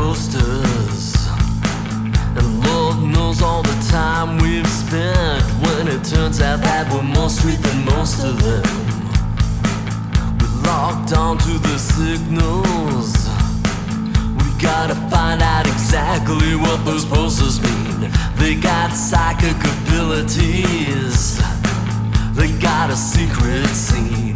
posters, and Lord knows all the time we've spent, when it turns out that we're more street than most of them. We're locked onto the signals. We gotta find out exactly what those posters mean. They got psychic abilities, they got a secret scene.